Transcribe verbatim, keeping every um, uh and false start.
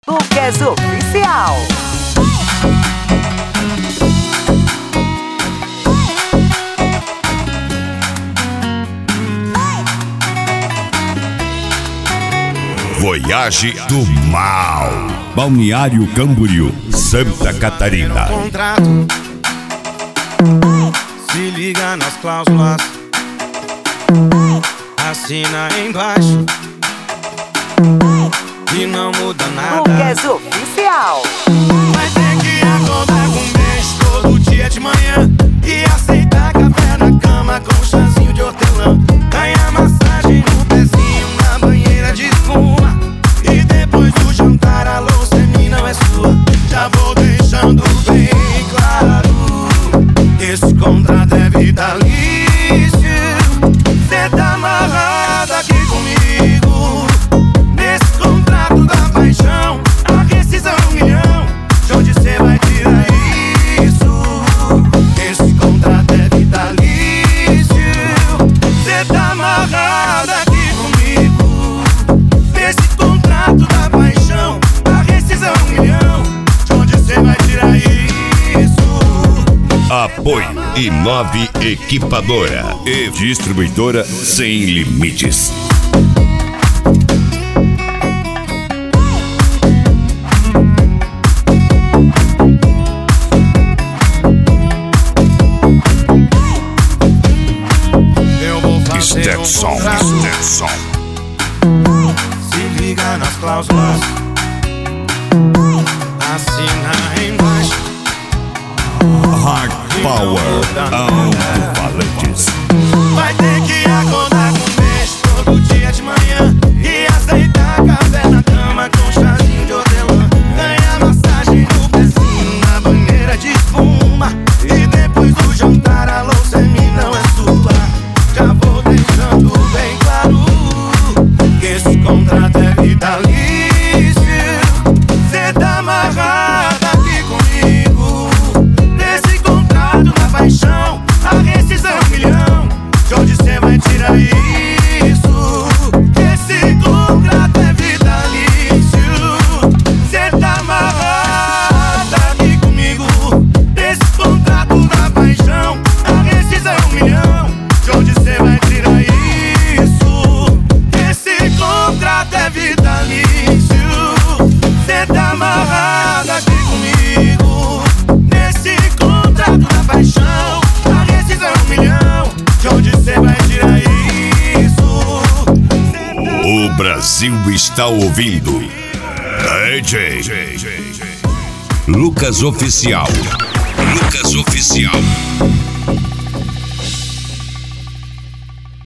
Lucas Oficial. Voyage do Mal. Balneário Camboriú, Santa Catarina. Contrato, se liga nas cláusulas, assina embaixo e não muda nada. Lucas Oficial. Vai ter que acordar com um beijo todo dia de manhã e aceitar café na cama com um chazinho de hortelã. Ganhar massagem no pezinho na banheira de espuma e depois do jantar a louça é minha, não é sua. Já vou deixando bem claro, esse contrato é vitalício. Cê tá amarrado aqui comigo nesse contrato da paixão. A rescisão é um milhão, de onde cê vai tirar isso? Esse contrato é vitalício. Cê tá amarrado aqui comigo nesse contrato da paixão. A rescisão é um milhão, de onde cê vai tirar isso? Apoio Inove Equipadora e Distribuidora Sem Limites. Eu vou fazer um Stetson, contrato, Stetson. se liga nas cláusulas, assina embaixo. Hard Power Alto-Falantes. Vai ter que acordar com um beijo todo dia de manhã e aceitar café na cama com um chazinho de hortelã. Ganhar massagem no pezinho na banheira de espuma e depois do jantar a louça é minha, não é sua. Já vou deixando bem claro que esse contrato é vitalício. Cê tá amarrado aqui comigo nesse contrato da paixão. A rescisão é um milhão, de onde cê vai tirar isso? Esse contrato é vitalício. Cê tá amarrado aqui comigo nesse contrato da paixão. A rescisão é um milhão, de onde cê vai tirar isso? Esse contrato é vitalício. Cê tá amarrado aqui comigo nesse contrato da paixão. A rescisão é um milhão, de onde cê vai tirar isso? O Brasil está ouvindo D J Lucas Oficial. Lucas Oficial.